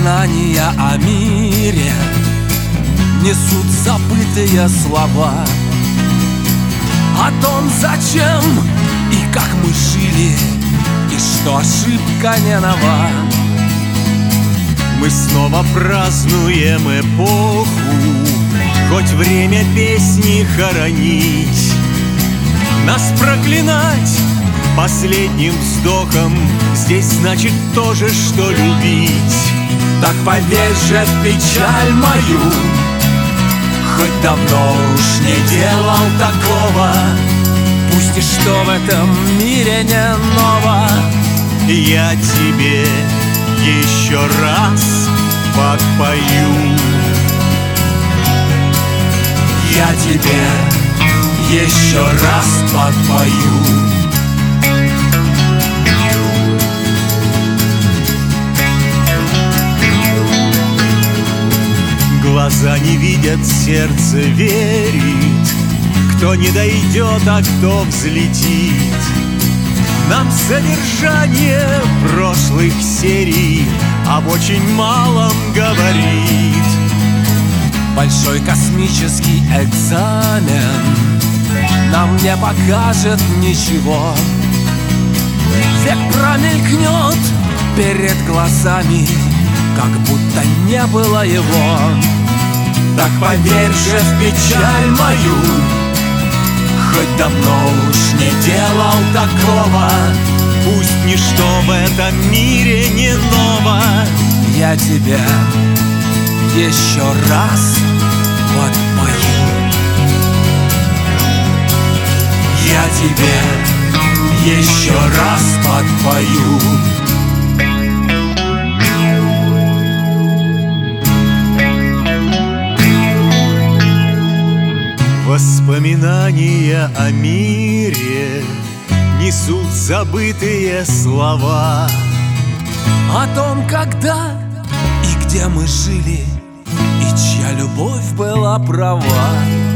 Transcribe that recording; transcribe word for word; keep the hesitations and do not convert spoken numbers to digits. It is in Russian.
Воспоминания о мире несут забытые слова о том, зачем и как мы жили, и что ошибка не нова. Мы снова празднуем эпоху, хоть время песни хоронить. Нас проклинать последним вздохом здесь значит то же, что любить. Так поверь же в печаль мою, хоть давно уж не делал такого. Пусть ничто в этом мире не ново. Я тебе еще раз подпою. Я тебе еще раз подпою. Глаза не видят, сердце верит. Кто не дойдет, а кто взлетит. Нам содержание прошлых серий об очень малом говорит. Большой космический экзамен нам не покажет ничего. Век промелькнет перед глазами, как будто не было его. Так поверь же в печаль мою, хоть давно уж не делал такого. Пусть ничто в этом мире не ново. Я тебя еще раз подпою. Я тебе еще раз подпою. Воспоминания о мире несут забытые слова О том, когда и где мы жили, и чья любовь была права.